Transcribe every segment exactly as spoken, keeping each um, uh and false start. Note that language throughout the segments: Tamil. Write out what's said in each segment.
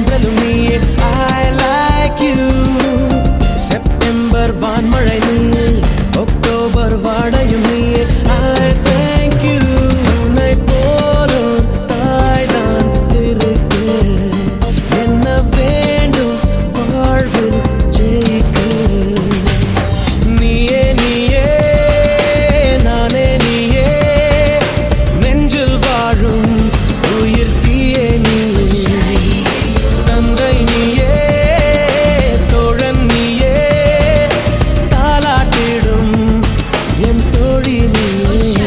சாரலும் நீயே. I like you. செப்டம்பர் வான்மழை நீ, அக்டோபர் வாடையும் நீயே. I thank you. உன்னை போலும் தாய்தான் இருக்கு, என்ன வேண்டும் வாழ்வில் ஜெயிக்க. நீயே நீயே நானே நீயே, நெஞ்சில் வாழும் உயிர் தீயே நீயே. தந்தை நீயே, தோழன் நீயே, தாலாட்டிடும் என் தோழி நீயே.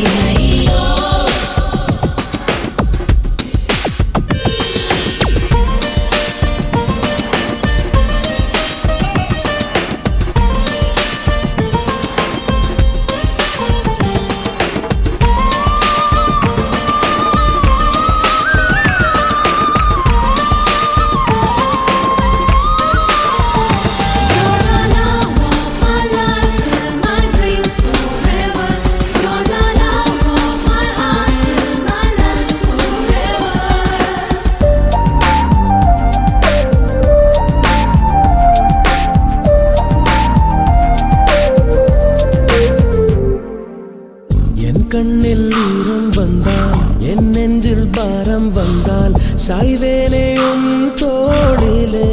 என் கண்ணில் ஈரம் வந்தால், என் நெஞ்சில் பாரம் வந்தால், சாய்வேனே உன் தோளிலே.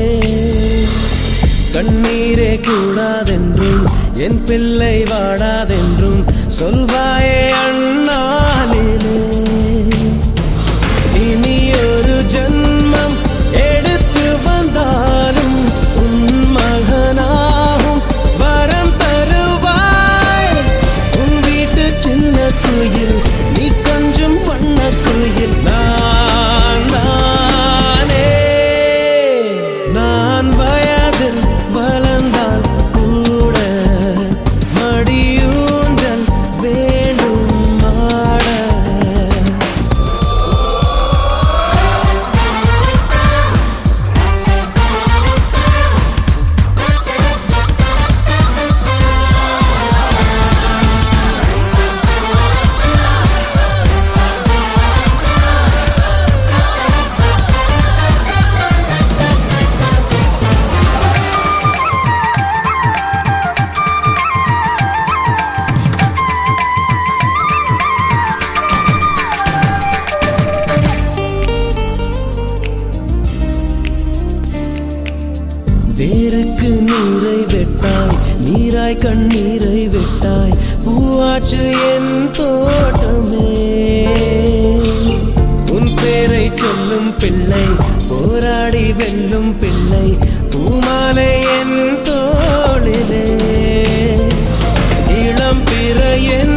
கண்ணீரே கூடாதென்றும், என் பிள்ளை வாடாதென்றும் சொல்வாயே அண்ணாலிலே. இனி ஒரு ஜன்மம் எடுத்து வந்தாலும் உன் மகனாகும் வரம் தருவாய். உன் வீட்டு சின்ன குயில் நீ கொஞ்சம் வண்ண குயில். நான் தானே, நான் வயதில் வளர்ந்தால் கூட மடியூஞ்சல் வேண்டும் ஆட. வேருக்கு நீரை வெட்டாய், நீராய் கண்ணீரை வெட்டாய், பூவாச்சு என் தோட்டமே. உன் பேரை சொல்லும் பிள்ளை, போராடி வெல்லும் பிள்ளை, பூமாலை என் தோளிலே. இளம் பிற என்